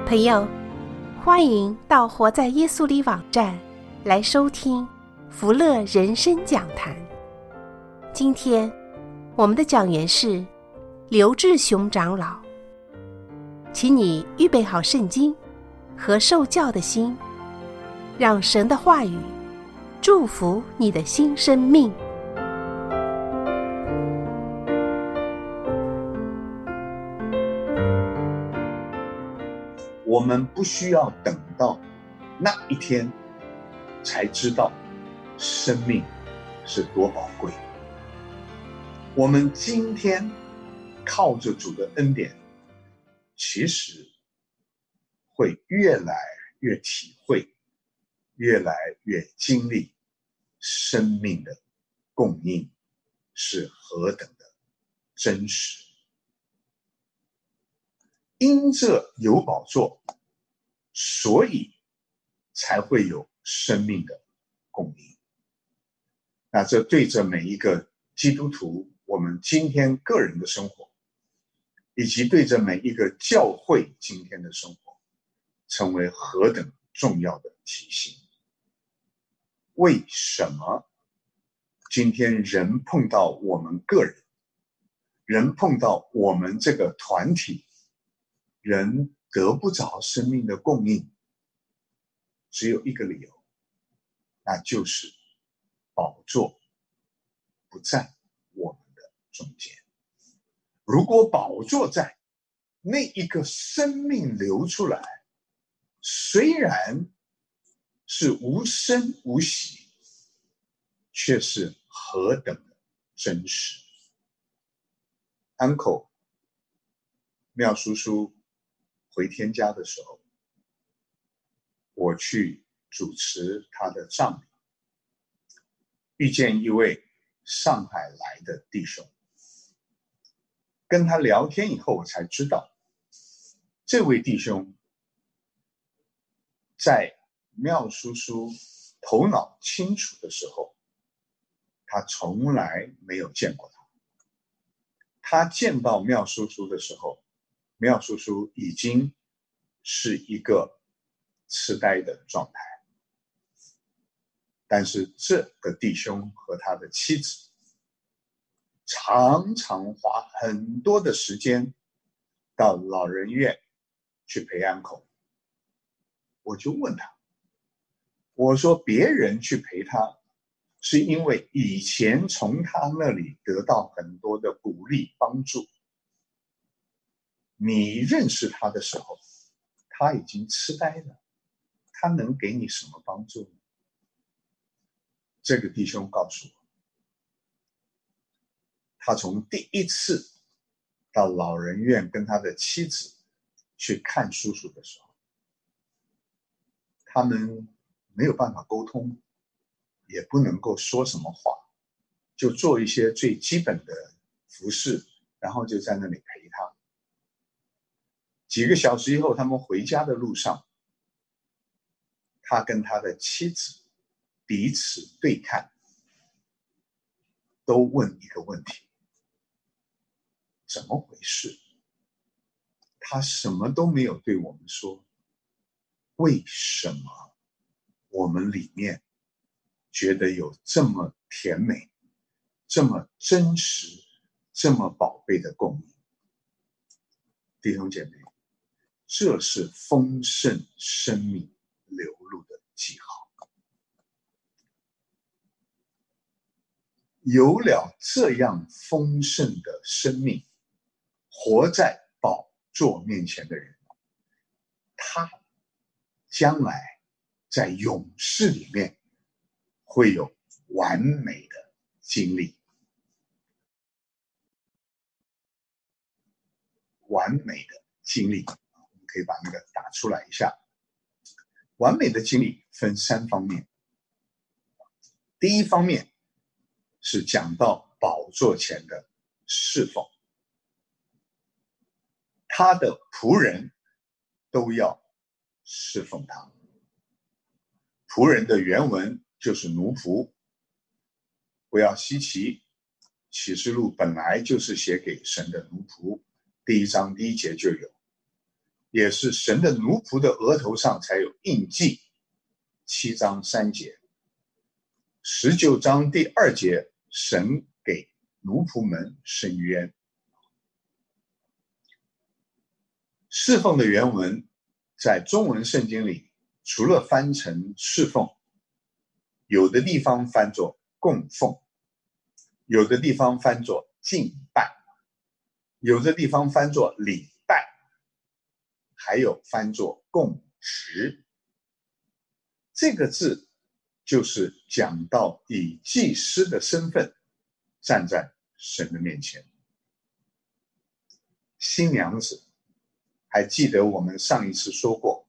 朋友，欢迎到活在耶稣里网站来收听福乐人生讲坛。今天我们的讲员是刘志雄长老，请你预备好圣经和受教的心，让神的话语祝福你的新生命。 我们不需要等到那一天才知道生命是多宝贵。我们今天靠着主的恩典，其实会越来越体会，越来越经历生命的供应是何等的真实。因这有宝座，所以才会有生命的供应。那这对着每一个基督徒，我们今天个人的生活，以及对着每一个教会今天的生活，成为何等重要的提醒。为什么今天人碰到我们个人，人碰到我们这个团体，人得不着生命的供应？只有一个理由，那就是宝座不在我们的中间。如果宝座在，那一个生命流出来，虽然是无声无息，却是何等的真实。Uncle 妙叔叔回天家的时候，我去主持他的葬礼，遇见一位上海来的弟兄，跟他聊天以后，我才知道这位弟兄在妙叔叔头脑清楚的时候，他从来没有见过他。他见到妙叔叔的时候，妙叔叔已经是一个痴呆的状态。但是这个弟兄和他的妻子常常花很多的时间到老人院去陪uncle。我就问他，我说别人去陪他是因为以前从他那里得到很多的鼓励帮助，你认识他的时候他已经痴呆了，他能给你什么帮助呢？这个弟兄告诉我，他从第一次到老人院跟他的妻子去看叔叔的时候，他们没有办法沟通，也不能够说什么话，就做一些最基本的服侍，然后就在那里陪他。几个小时以后，他们回家的路上，他跟他的妻子彼此对看，都问一个问题：怎么回事？他什么都没有对我们说，为什么我们里面觉得有这么甜美、这么真实、这么宝贝的供应？弟兄姐妹，这是丰盛生命流露的记号。有了这样丰盛的生命，活在宝座面前的人，他将来在永世里面会有完美的经历。完美的经历，我们可以把那个打出来一下。完美的经历分三方面。第一方面是讲到宝座前的侍奉，他的仆人都要侍奉他。仆人的原文就是奴仆，不要稀奇，启示录本来就是写给神的奴仆，第1章第1节就有。 也是神的奴仆的额头上才有印记。7章3节，19章第2节，神给奴仆们伸冤。侍奉的原文在中文圣经里，除了翻成侍奉，有的地方翻作供奉，有的地方翻作敬拜，有的地方翻作礼拜，还有翻作供职。这个字就是讲到以祭司的身份站在神的面前。新娘子，还记得我们上一次说过，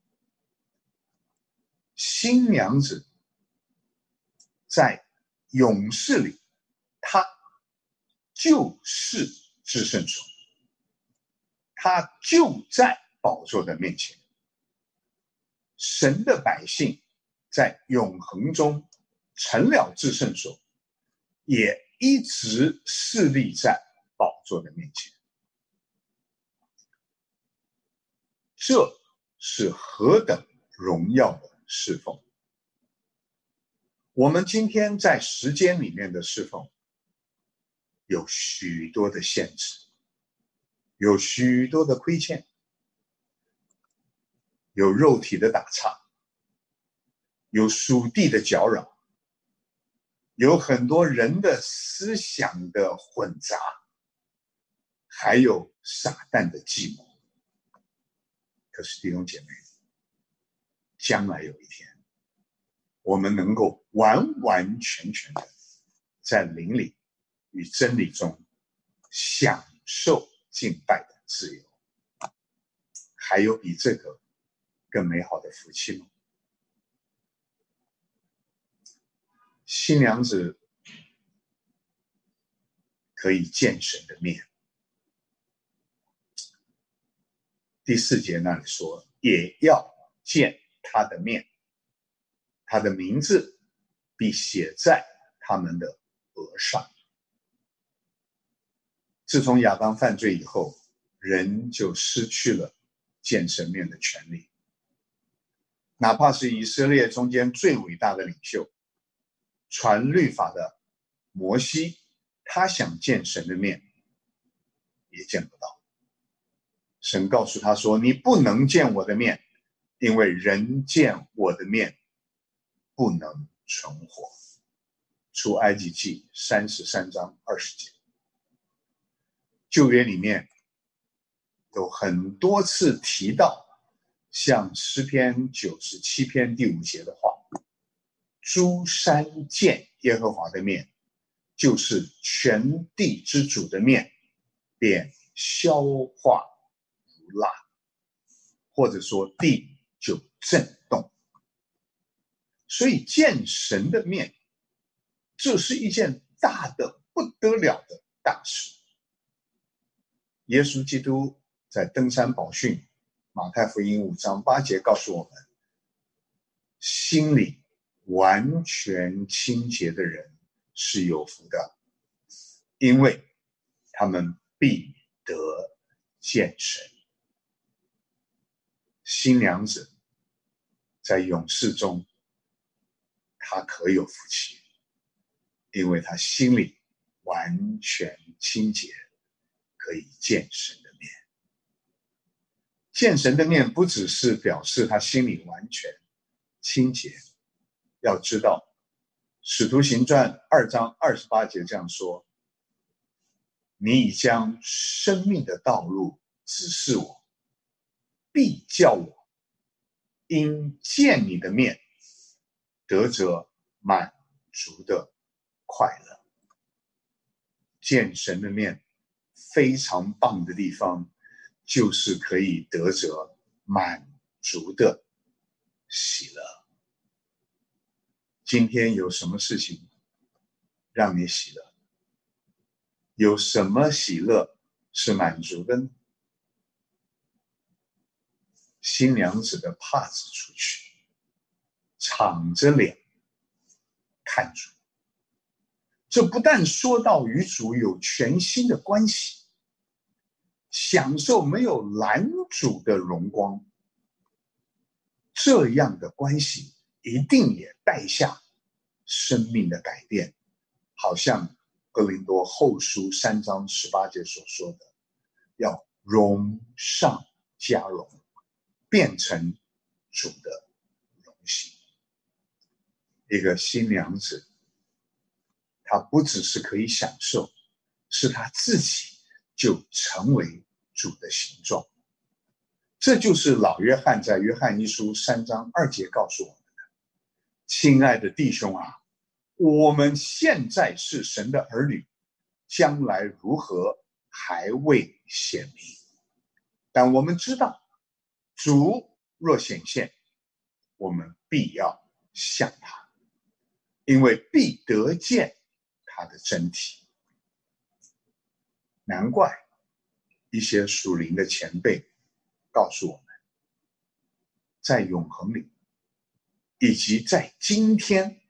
新娘子在勇士里，她就是至圣所，她就在宝座的面前。神的百姓在永恒中成了至圣所，也一直侍立在宝座的面前。这是何等荣耀的侍奉！我们今天在时间里面的侍奉，有许多的限制，有许多的亏欠，有肉体的打岔，有属地的搅扰，有很多人的思想的混杂，还有撒旦的计谋。可是弟兄姐妹，将来有一天，我们能够完完全全的在灵里与真理中享受敬拜的自由，还有比这个更美好的福气吗？新娘子可以见神的面。第4节那里说，也要见他的面，他的名字必写在他们的额上。自从亚当犯罪以后，人就失去了见神面的权利。哪怕是以色列中间最伟大的领袖，传律法的摩西，他想见神的面也见不到。神告诉他说，你不能见我的面，因为人见我的面不能存活。出埃及记33章20节。旧约里面有很多次提到像诗篇97篇第5节的话，诸山见耶和华的面，就是全地之主的面，便消化如蜡，或者说地就震动。所以见神的面，这是一件大的不得了的大事。耶稣基督在登山宝训马太福音5章8节告诉我们，心里完全清洁的人是有福的，因为他们必得见神。新娘子在永世中，她可有福气，因为她心里完全清洁，可以见神的面。见神的面不只是表示她心里完全清洁，要知道使徒行传2章28节这样说，你已将生命的道路指示我，必叫我因见你的面得着满足的快乐。见神的面非常棒的地方，就是可以得着满足的喜乐。今天有什么事情让你喜乐？有什么喜乐是满足的呢？新娘子的帕子出去，敞着脸看主，这不但说到与主有全新的关系， 享受没有拦阻的荣光，这样的关系一定也带下生命的改变，好像哥林多后书3章18节所说的，要荣上加荣，变成主的荣幸。一个新娘子，她不只是可以享受，是她自己就成为主的形状。这就是老约翰在约翰一书3章2节告诉我们的：亲爱的弟兄啊，我们现在是神的儿女，将来如何还未显明，但我们知道，主若显现，我们必要像他，因为必得见他的真体。难怪一些属灵的前辈告诉我们，在永恒里，以及在今天，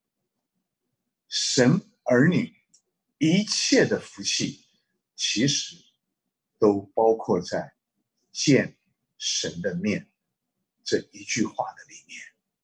神儿女一切的福气，其实都包括在见神的面这一句话的里面。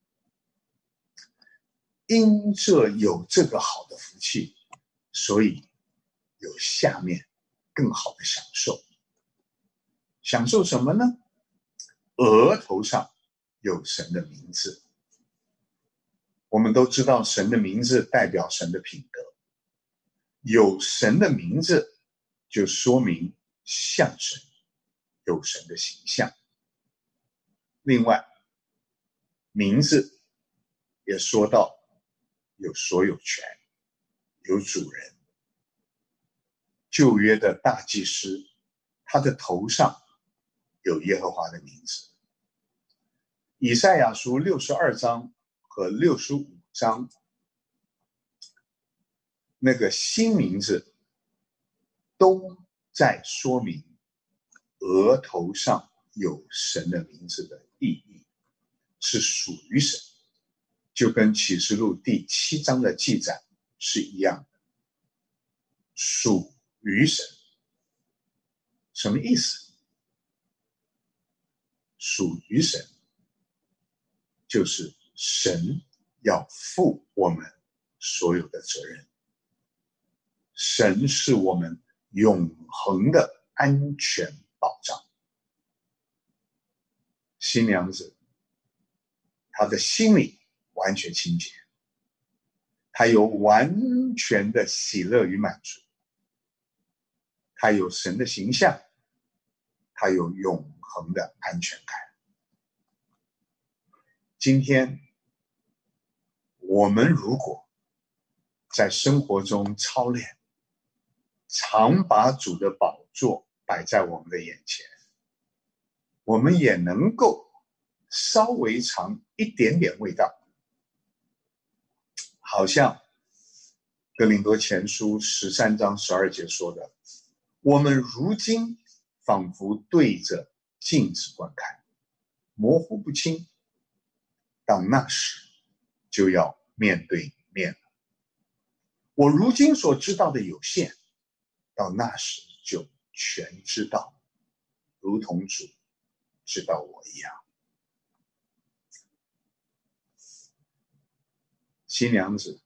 因着有这个好的福气，所以有下面更好的享受。享受什么呢？额头上有神的名字。我们都知道神的名字代表神的品格，有神的名字就说明像神，有神的形象。另外，名字也说到有所有权，有主人。旧约的大祭司，他的头上有耶和华的名字。以赛亚书62章和65章，那个新名字都在说明额头上有神的名字的意义，是属于神，就跟启示录第7章的记载是一样的，属于神。什么意思？属于神就是神要负我们所有的责任，神是我们永恒的安全保障。新娘子她的心里完全清洁，她有完全的喜乐与满足，她有神的形象，她有永恒的安全感。今天我们如果在生活中操练，常把主的宝座摆在我们的眼前，我们也能够稍微尝一点点味道。好像哥林多前书13章12节说的，我们如今仿佛对着镜子观看，模糊不清，到那时就要面对面了。我如今所知道的有限，到那时就全知道，如同主知道我一样。新娘子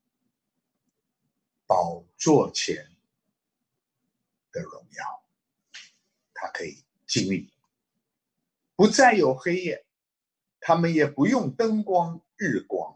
宝座前的荣耀，她可以经历，不再有黑夜，他们也不用灯光日光。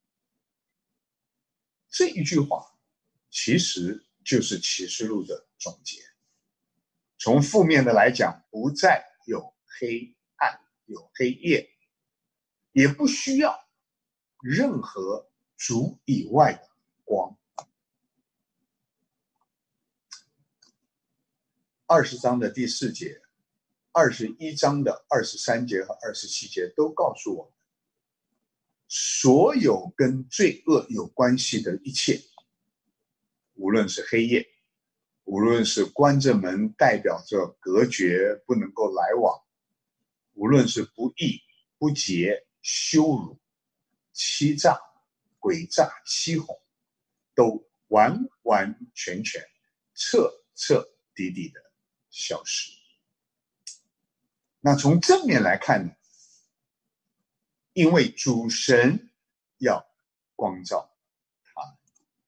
这一句话其实就是启示录的总结。从负面的来讲，不再有黑暗，有黑夜，也不需要任何主以外的光。20章的第4节，21章的23节和27节都告诉我们，所有跟罪恶有关系的一切，无论是黑夜，无论是关着门代表着隔绝不能够来往，无论是不义、不洁、羞辱、欺诈、诡诈、欺哄，都完完全全、彻彻底底的消失。那从正面来看呢，因为主神要光照他们。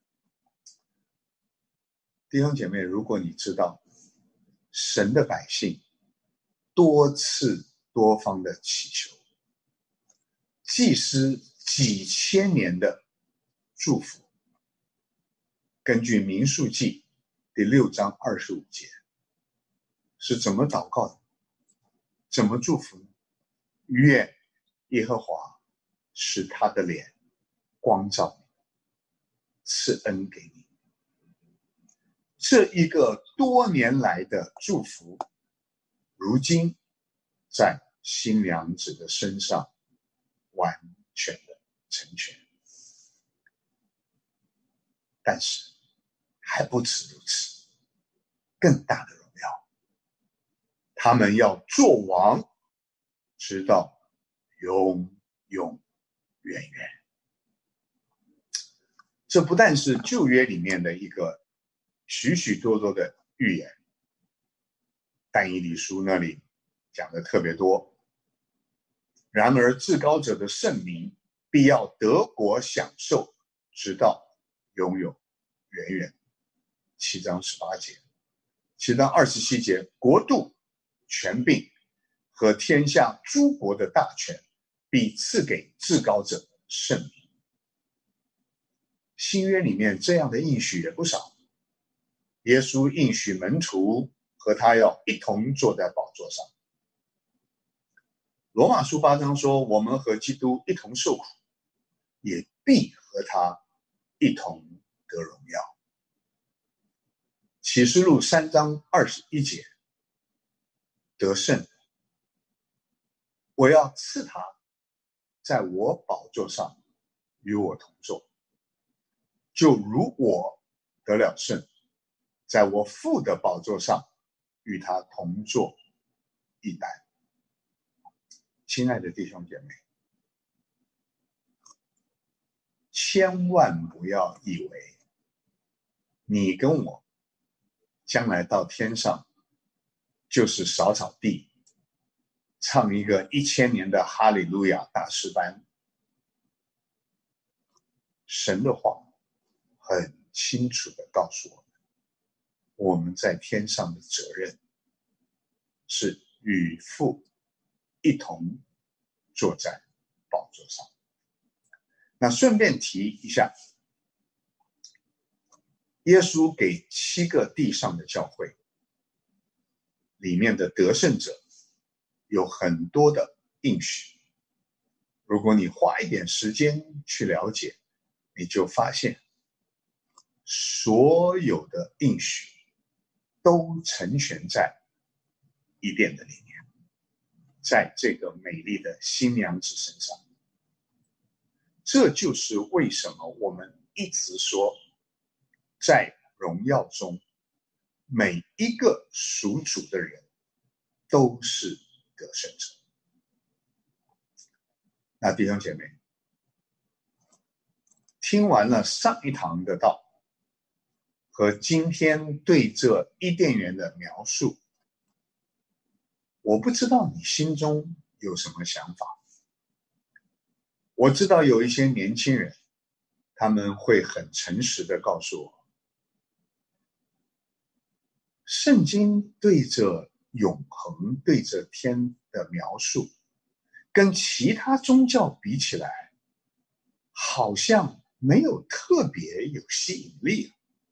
弟兄姐妹，如果你知道神的百姓多次多方的祈求，祭司几千年的祝福，根据民数记第6章25节是怎么祷告的，怎么祝福呢？愿耶和华使他的脸光照你，赐恩给你。这一个多年来的祝福，如今在新娘子的身上完全的成全。但是还不止如此，更大的荣耀，他们要做王，直到永永远远。这不但是旧约里面的一个许许多多的预言，但以理书那里讲的特别多。然而至高者的圣名必要得国享受，直到永永远远。7章18节，7章27节，国度、权柄和天下诸国的大权必赐给至高者的圣名。新约里面这样的应许也不少。耶稣应许门徒和他要一同坐在宝座上。罗马书8章说，我们和基督一同受苦，也必和他一同得荣耀。启示录3章21节，得胜，我要赐他在我宝座上与我同坐，就如我得了胜，在我父的宝座上与他同坐一般。亲爱的弟兄姐妹，千万不要以为你跟我将来到天上就是扫扫地，唱一个1000年的哈利路亚大诗班。神的话很清楚地告诉我们，我们在天上的责任是与父一同坐在宝座上。那顺便提一下，耶稣给7个地上的教会里面的得胜者有很多的应许。如果你花一点时间去了解，你就发现所有的应许都成全在伊甸的里面，在这个美丽的新娘子身上。这就是为什么我们一直说，在荣耀中每一个属主的人都是得胜者。那弟兄姐妹，听完了上一堂的道和今天对这伊甸园的描述，我不知道你心中有什么想法。我知道有一些年轻人，他们会很诚实的告诉我，圣经对着永恒、对着天的描述，跟其他宗教比起来，好像没有特别有吸引力，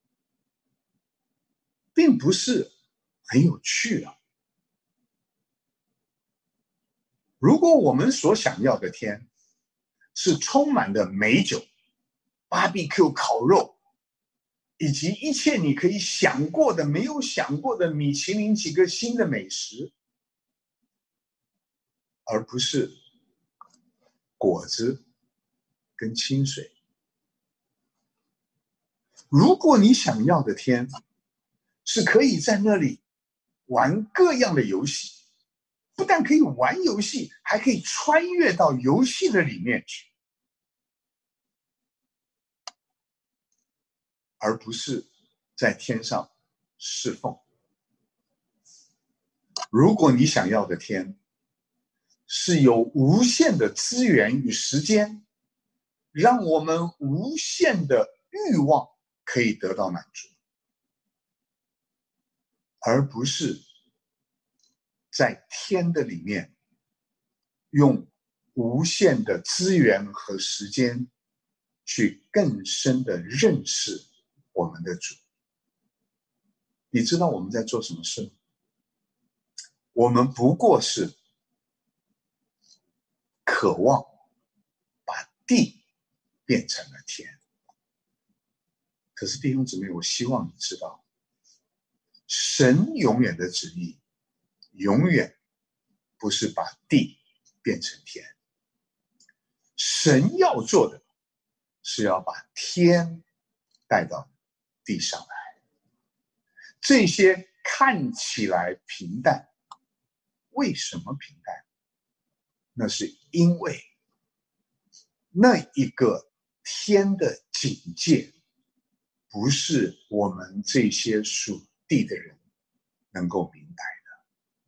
并不是很有趣啊。如果我们所想要的天是充满了美酒、BBQ 烤肉，以及一切你可以想过的、没有想过的米其林几个星的美食，而不是果子跟清水。如果你想要的天是可以在那里玩各样的游戏，不但可以玩游戏，还可以穿越到游戏的里面去，而不是在天上侍奉。 如果你想要的天是有无限的资源与时间，让我们无限的欲望可以得到满足，而不是在天的里面用无限的资源和时间去更深的认识我们的主。你知道我们在做什么事吗？我们不过是渴望把地变成了天。可是弟兄姊妹，我希望你知道，神永远的旨意永远不是把地变成天，神要做的是要把天带到地上来。这些看起来平淡，为什么平淡？那是因为那一个天的警戒不是我们这些属地的人能够明白的。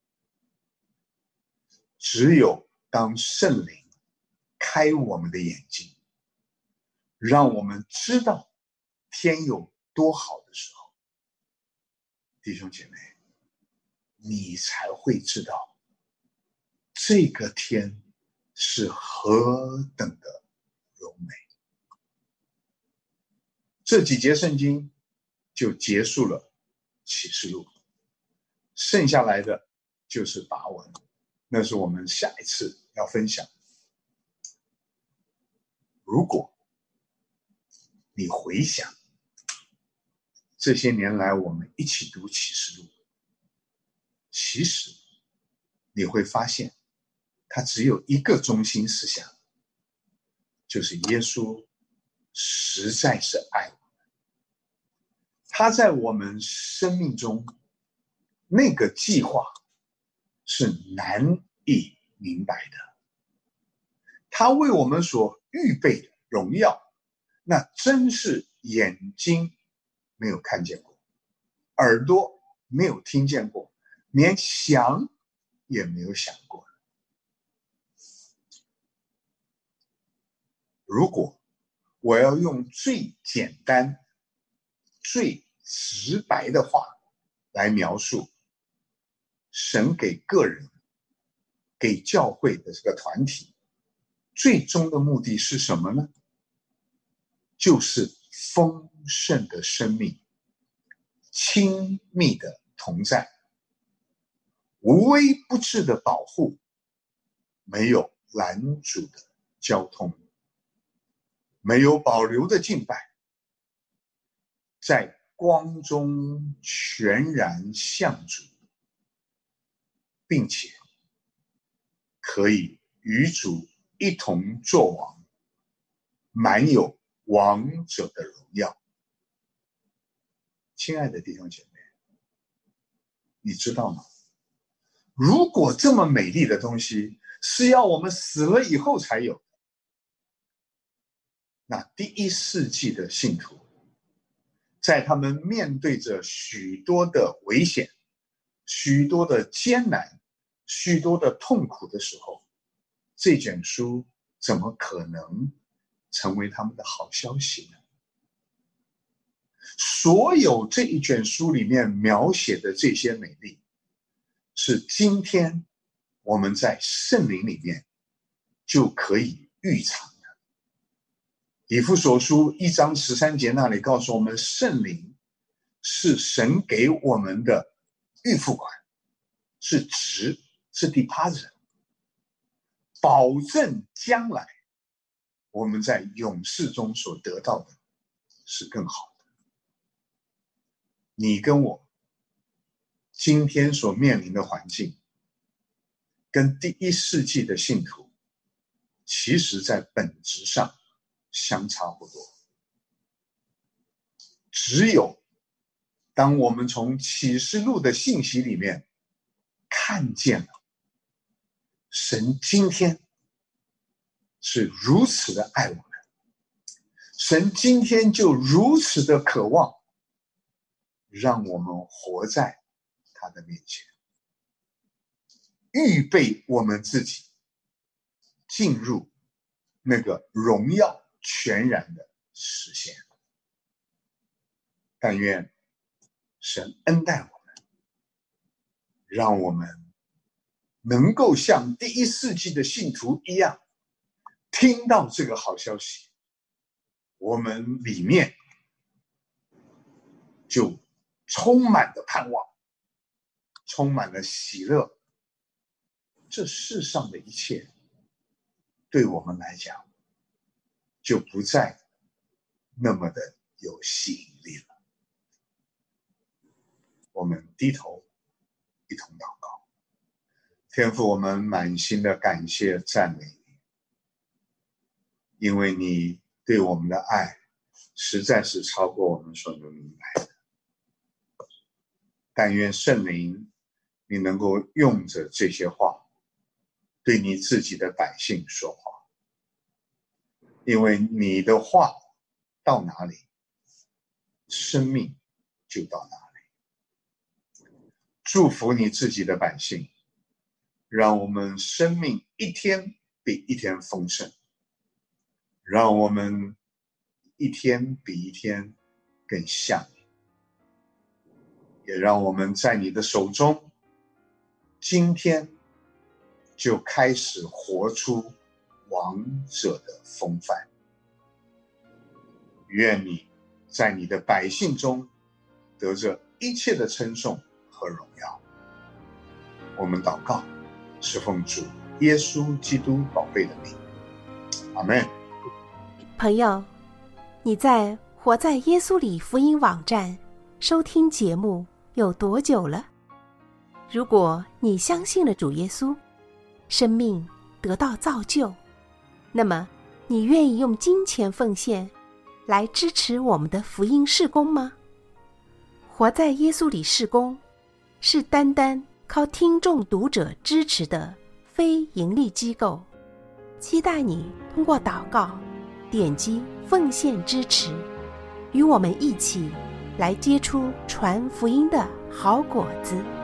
只有当圣灵开我们的眼睛，让我们知道天有多好的时候，弟兄姐妹，你才会知道这个天是何等的柔美。这几节圣经就结束了启示录，剩下来的就是拔文，那是我们下一次要分享。如果你回想这些年来我们一起读启示录，其实你会发现它只有一个中心思想，就是耶稣实在是爱我们，他在我们生命中那个计划是难以明白的，他为我们所预备的荣耀，那真是眼睛没有看见过，耳朵没有听见过，连想也没有想过。如果我要用最简单最直白的话来描述神给个人给教会的这个团体最终的目的是什么呢？就是丰盛的生命，亲密的同在，无微不至的保护，没有拦阻的交通，没有保留的敬拜，在光中全然向主，并且可以与主一同作王，满有王者的荣耀。亲爱的弟兄姐妹，你知道吗？如果这么美丽的东西是要我们死了以后才有的，那第一世纪的信徒在他们面对着许多的危险、许多的艰难、许多的痛苦的时候，这卷书怎么可能成为他们的好消息呢？所有这一卷书里面描写的这些美丽，是今天我们在圣灵里面就可以预尝的。以弗所书1章13节那里告诉我们，圣灵是神给我们的预付款，是值，是 deposit， 保证将来我们在永世中所得到的是更好的。你跟我今天所面临的环境，跟第一世纪的信徒，其实在本质上相差不多。只有当我们从启示录的信息里面看见了神今天是如此的爱我们，神今天就如此的渴望让我们活在他的面前。 预备我们自己进入那个荣耀全然的实现。但愿神恩待我们，让我们能够像第1世纪的信徒一样，听到这个好消息，我们里面就充满了盼望，充满了喜乐。这世上的一切对我们来讲就不再那么的有吸引力了。我们低头一同祷告。天父，我们满心的感谢赞美你，因为你对我们的爱实在是超过我们所能明白的。但愿圣灵你能够用着这些话对你自己的百姓说话，因为你的话到哪里，生命就到哪里。祝福你自己的百姓，让我们生命一天比一天丰盛，让我们一天比一天更像你，也让我们在你的手中今天就开始活出王者的风范。愿你在你的百姓中得着一切的称颂和荣耀。我们祷告是奉主耶稣基督宝贝的名，阿们。 朋友，你在活在耶稣里福音网站收听节目有多久了？如果你相信了主耶稣，生命得到造就，那么你愿意用金钱奉献来支持我们的福音事工吗？活在耶稣里事工是单单靠听众读者支持的非盈利机构，期待你通过祷告点击奉献支持，与我们一起来结出传福音的好果子。